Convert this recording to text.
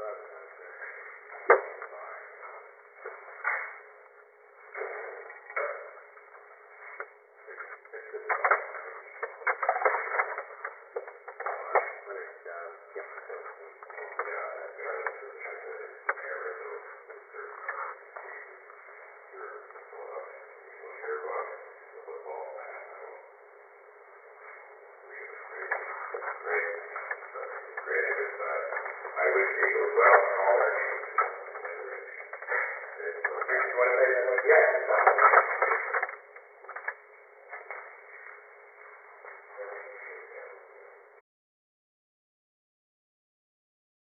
I wish Eagles well in all their games. You want to say that? Yes.